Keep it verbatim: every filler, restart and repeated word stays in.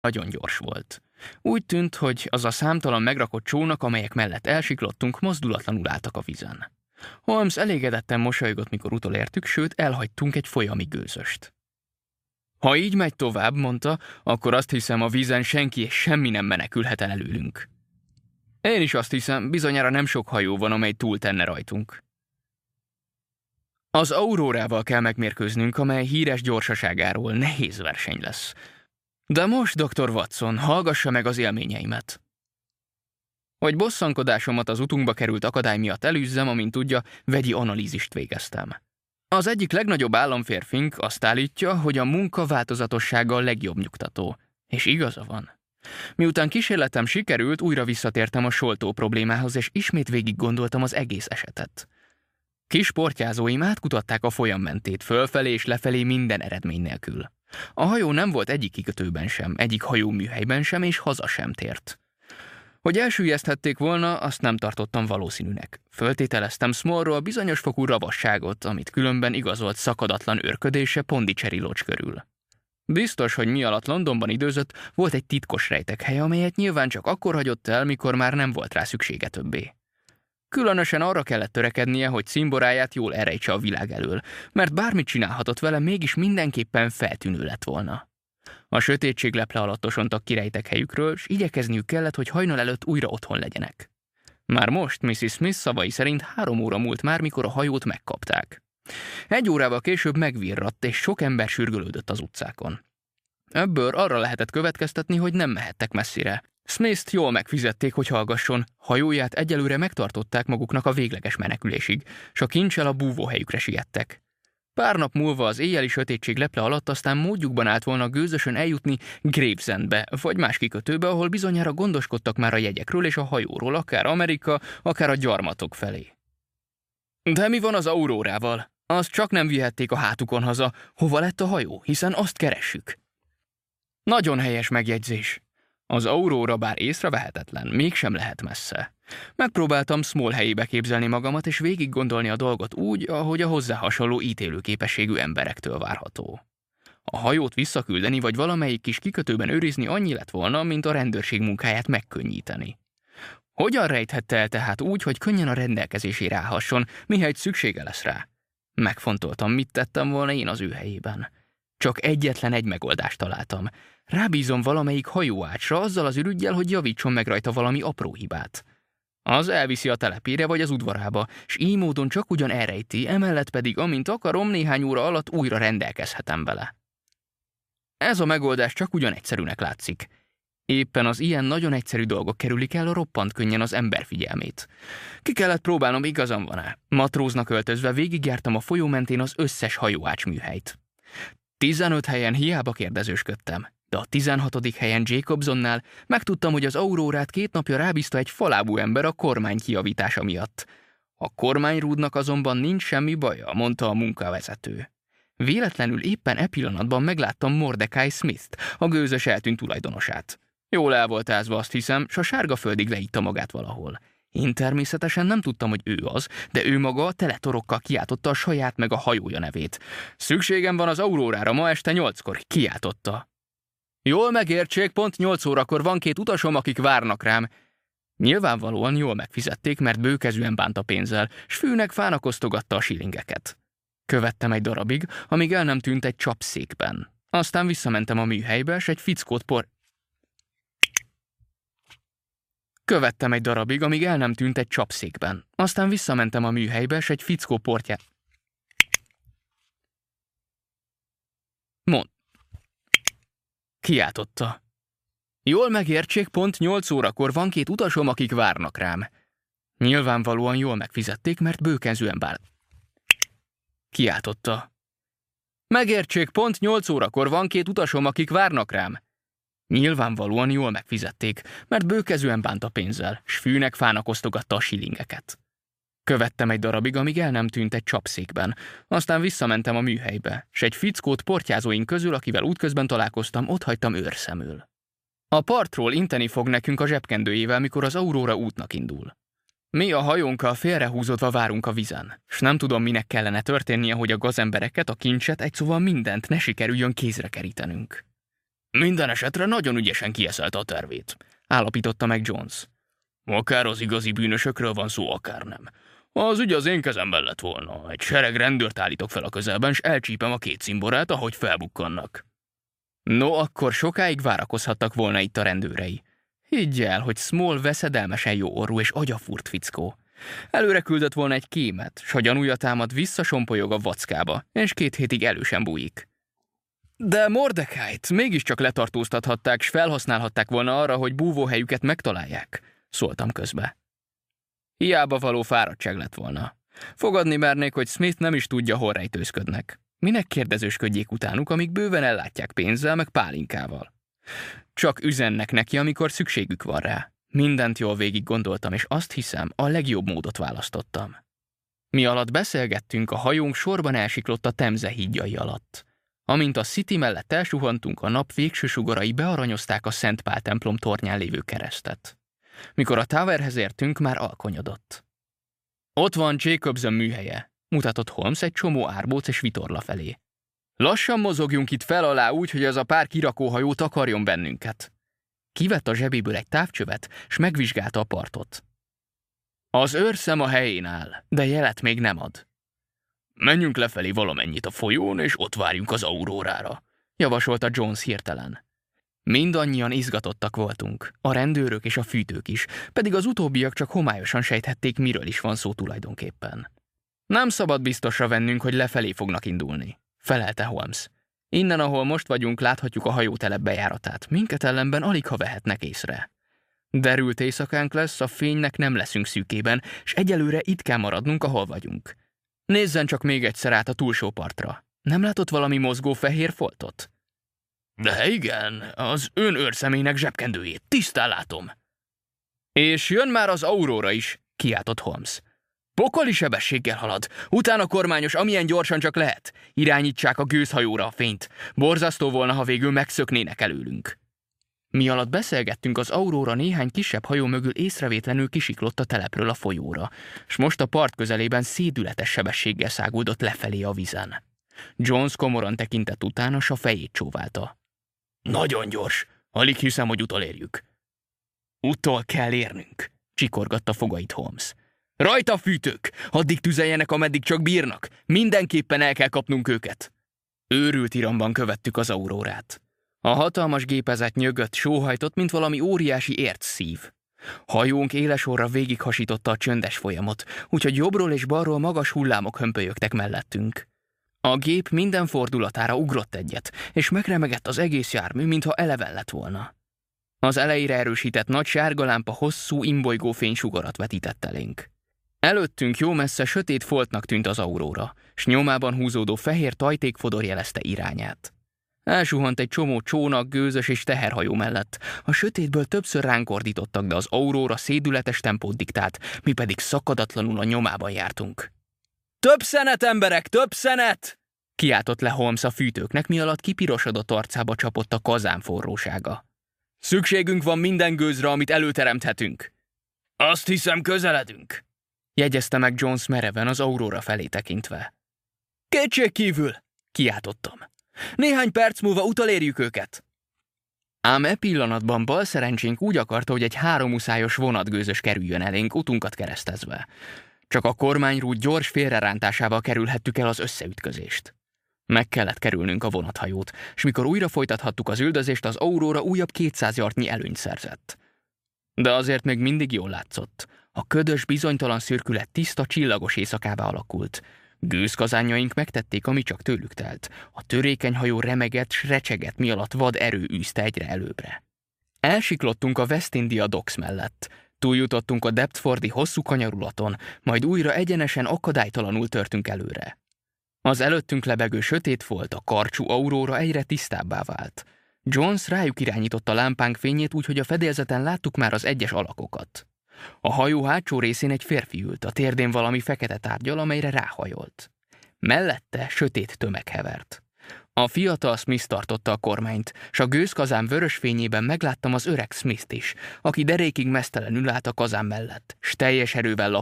nagyon gyors volt. Úgy tűnt, hogy az a számtalan megrakott csónak, amelyek mellett elsiklottunk, mozdulatlanul álltak a vízen. Holmes elégedetten mosolygott, mikor utolértük, sőt, elhagytunk egy folyami gőzöst. Ha így megy tovább, mondta, akkor azt hiszem, a vízen senki és semmi nem menekülhet el előlünk. Én is azt hiszem, bizonyára nem sok hajó van, amely túl tenne rajtunk. Az Aurórával kell megmérkőznünk, amely híres gyorsaságáról nehéz verseny lesz. De most, doktor Watson, hallgassa meg az élményeimet. Hogy bosszankodásomat az utunkba került akadály miatt elűzzem, amint tudja, vegyi analízist végeztem. Az egyik legnagyobb államférfink azt állítja, hogy a munka változatossága a legjobb nyugtató. És igaza van. Miután kísérletem sikerült, újra visszatértem a soltó problémához, és ismét végig gondoltam az egész esetet. Kis portyázóim átkutatták a folyam mentét, fölfelé és lefelé minden eredmény nélkül. A hajó nem volt egyik kikötőben sem, egyik hajóműhelyben sem, és haza sem tért. Hogy elsüllyeszthették volna, azt nem tartottam valószínűnek. Föltételeztem Smallról bizonyos fokú ravasságot, amit különben igazolt szakadatlan őrködése Pondicherry Lodge körül. Biztos, hogy mi alatt Londonban időzött, volt egy titkos rejtekhely, amelyet nyilván csak akkor hagyott el, mikor már nem volt rá szüksége többé. Különösen arra kellett törekednie, hogy cimboráját jól elrejtse a világ elől, mert bármit csinálhatott vele, mégis mindenképpen feltűnő lett volna. A sötétség leple alatt osontak ki rejtekhelyükről, s igyekezniük kellett, hogy hajnal előtt újra otthon legyenek. Már most missziz Smith szavai szerint három óra múlt már, mikor a hajót megkapták. Egy órával később megvirradt, és sok ember sürgölődött az utcákon. Ebből arra lehetett következtetni, hogy nem mehettek messzire. Smith-t jól megfizették, hogy hallgasson, hajóját egyelőre megtartották maguknak a végleges menekülésig, s a kincsel a búvóhelyükre siettek. Pár nap múlva az éjjeli sötétség leple alatt aztán módjukban állt volna gőzösön eljutni Gravesendbe, vagy más kikötőbe, ahol bizonyára gondoskodtak már a jegyekről és a hajóról, akár Amerika, akár a gyarmatok felé. De mi van az Aurórával? Azt csak nem vihették a hátukon haza. Hova lett a hajó, hiszen azt keressük? Nagyon helyes megjegyzés. Az Aurora bár észrevehetetlen, mégsem lehet messze. Megpróbáltam Small helyébe képzelni magamat, és végig gondolni a dolgot úgy, ahogy a hozzá hasonló ítélőképességű emberektől várható. A hajót visszaküldeni, vagy valamelyik kis kikötőben őrizni annyi lett volna, mint a rendőrség munkáját megkönnyíteni. Hogyan rejthette el tehát úgy, hogy könnyen a rendelkezésére állhasson, mihelyt szüksége lesz rá? Megfontoltam, mit tettem volna én az ő helyében. Csak egyetlen egy megoldást találtam. Rábízom valamelyik hajóácsra azzal az ürüggyel, hogy javítson meg rajta valami apró hibát. Az elviszi a telepére vagy az udvarába, s így módon csak ugyan elrejti, emellett pedig, amint akarom, néhány óra alatt újra rendelkezhetem vele. Ez a megoldás csak ugyan egyszerűnek látszik. Éppen az ilyen nagyon egyszerű dolgok kerülik el a roppant könnyen az ember figyelmét. Ki kellett próbálnom, igazam van-e? Matróznak öltözve végigjártam a folyó mentén az összes hajóács műhelyt. Tizenöt helyen hiába kérdezősködtem, de a tizenhatodik helyen Jacobsonnál megtudtam, hogy az Aurórát két napja rábízta egy falábú ember a kormány kijavítása miatt. A kormányrúdnak azonban nincs semmi baja, mondta a munkavezető. Véletlenül éppen e pillanatban megláttam Mordecai Smith-t, a gőzös eltűnt tulajdonosát. Jól el volt ázva, azt hiszem, s a sárga földig leitta magát valahol. Én természetesen nem tudtam, hogy ő az, de ő maga teletorokkal kiáltotta a saját meg a hajója nevét. Szükségem van az Aurórára ma este nyolckor, kiáltotta. Jól megértsék, pont nyolc órakor van két utasom, akik várnak rám. Nyilvánvalóan jól megfizették, mert bőkezűen bánt a pénzzel, s fűnek fának osztogatta a silingeket. Követtem egy darabig, amíg el nem tűnt egy csapszékben. Aztán visszamentem a műhelybe, s egy fickót por... Követtem egy darabig, amíg el nem tűnt egy csapszékben. Aztán visszamentem a műhelybe, s egy fickó portját... Mond... Kiáltotta. Jól megértsék, pont nyolc órakor van két utasom, akik várnak rám. Nyilvánvalóan jól megfizették, mert bőkezűen bár... Kiáltotta. Megértsék, pont nyolc órakor van két utasom, akik várnak rám. Nyilvánvalóan jól megfizették, mert bőkezűen bánt a pénzzel, s fűnek fának osztogatta a silingeket. Követtem egy darabig, amíg el nem tűnt egy csapszékben, aztán visszamentem a műhelybe, s egy fickót portyázóink közül, akivel útközben találkoztam, otthagytam őrszemül. A partról inteni fog nekünk a zsebkendőjével, mikor az Aurora útnak indul. Mi a hajónkkal félrehúzódva várunk a vízen, s nem tudom, minek kellene történnie, hogy a gazembereket, a kincset, egy szóval mindent ne sikerüljön kézre kerítenünk. Minden esetre nagyon ügyesen kieszelte a tervét, állapította meg Jones. Akár az igazi bűnösökről van szó, akár nem. Az ügy az én kezemben lett volna. Egy sereg rendőrt állítok fel a közelben, s elcsípem a két cimborát, ahogy felbukkannak. No, akkor sokáig várakozhattak volna itt a rendőrei. Higgy el, hogy Small veszedelmesen jó orrú és agyafúrt fickó. Előre küldött volna egy kémet, s ha gyanúja támad, visszasompolyog a vackába, és két hétig elősen bújik. De Mordecait mégiscsak letartóztathatták, s felhasználhatták volna arra, hogy búvóhelyüket megtalálják, szóltam közbe. Hiába való fáradtság lett volna. Fogadni mernék, hogy Smith nem is tudja, hol rejtőzködnek. Minek kérdezősködjék utánuk, amíg bőven ellátják pénzzel, meg pálinkával. Csak üzennek neki, amikor szükségük van rá. Mindent jól végig gondoltam, és azt hiszem, a legjobb módot választottam. Mi alatt beszélgettünk, a hajónk sorban elsiklott a Temze hídjai alatt. Amint a City mellett elsuhantunk, a nap végső sugarai bearanyozták a Szent Pál templom tornyán lévő keresztet. Mikor a Towerhez értünk, már alkonyodott. Ott van Jacobson műhelye, mutatott Holmes egy csomó árbóc és vitorla felé. Lassan mozogjunk itt fel alá úgy, hogy az a pár kirakóhajó takarjon bennünket. Kivett a zsebéből egy távcsövet, s megvizsgálta a partot. Az őrszem a helyén áll, de jelet még nem ad. Menjünk lefelé valamennyit a folyón, és ott várjunk az aurórára, javasolta Jones hirtelen. Mindannyian izgatottak voltunk, a rendőrök és a fűtők is, pedig az utóbbiak csak homályosan sejthették, miről is van szó tulajdonképpen. Nem szabad biztosra vennünk, hogy lefelé fognak indulni, felelte Holmes. Innen, ahol most vagyunk, láthatjuk a hajótelep bejáratát, minket ellenben alig ha vehetnek észre. Derült éjszakánk lesz, a fénynek nem leszünk szűkében, s egyelőre itt kell maradnunk, ahol vagyunk. Nézzen csak még egyszer át a túlsó partra. Nem látott valami mozgó fehér foltot? De igen, az ön őrszemének zsebkendőjét, tisztán látom. És jön már az Aurora is, kiáltott Holmes. Pokoli sebességgel halad, utána kormányos, amilyen gyorsan csak lehet. Irányítsák a gőzhajóra a fényt. Borzasztó volna, ha végül megszöknének előlünk. Mi alatt beszélgettünk, az Aurora néhány kisebb hajó mögül észrevétlenül kisiklott a telepről a folyóra, s most a part közelében szédületes sebességgel száguldott lefelé a vízen. Jones komoran tekintett utána, s a fejét csóválta. Nagyon gyors, alig hiszem, hogy utolérjük. Utol kell érnünk, csikorgatta fogait Holmes. Rajta fűtők! Addig tüzeljenek, ameddig csak bírnak. Mindenképpen el kell kapnunk őket. Őrült iramban követtük az Aurórát. A hatalmas gépezet nyögött, sóhajtott, mint valami óriási ércszív. Hajónk élesorra végighasította a csöndes folyamot, úgyhogy jobbról és balról magas hullámok hömpölyögtek mellettünk. A gép minden fordulatára ugrott egyet, és megremegett az egész jármű, mintha eleven lett volna. Az elejére erősített nagy sárga lámpa hosszú, imbolygó fénysugarat vetített elénk. Előttünk jó messze sötét foltnak tűnt az Aurora, s nyomában húzódó fehér tajtékfodor jelezte irányát. Elsuhant egy csomó csónak, gőzös és teherhajó mellett. A sötétből többször ránk ordítottak, de az Aurora szédületes tempót diktált, mi pedig szakadatlanul a nyomában jártunk. Több szenet, emberek, több szenet! Kiáltott le Holmes a fűtőknek, mi alatt kipirosodott arcába csapott a kazán forrósága. Szükségünk van minden gőzre, amit előteremthetünk. Azt hiszem, közeledünk, jegyezte meg Jones mereven az Aurora felé tekintve. Kétségkívül, kiáltottam. Néhány perc múlva utolérjük őket. Ám e pillanatban bal szerencsénk úgy akarta, hogy egy háromuszályos vonatgőzös kerüljön elénk utunkat keresztezve. Csak a kormányrúd gyors félrerántásával kerülhettük el az összeütközést. Meg kellett kerülnünk a vonathajót, és mikor újra folytathattuk az üldözést, az Aurora újabb kétszáz yardnyi előnyt szerzett. De azért még mindig jól látszott. A ködös, bizonytalan szürkület tiszta, csillagos éjszakába alakult. Gőzkazánjaink megtették, ami csak tőlük telt. A törékeny hajó remegett, s recsegett, mi alatt vad erő űzte egyre előbbre. Elsiklottunk a West India Docks mellett. Túljutottunk a Deptfordi hosszú kanyarulaton, majd újra egyenesen akadálytalanul törtünk előre. Az előttünk lebegő sötét folt, a karcsú Aurora egyre tisztábbá vált. Jones rájuk irányította lámpánk fényét, úgyhogy a fedélzeten láttuk már az egyes alakokat. A hajó hátsó részén egy férfi ült, a térdén valami fekete tárgyal, amelyre ráhajolt. Mellette sötét tömeg hevert. A fiatal Smith tartotta a kormányt, s a gőzkazán vörös fényében megláttam az öreg Smith-t is, aki derékig meztelenül állt a kazán mellett, s teljes erővel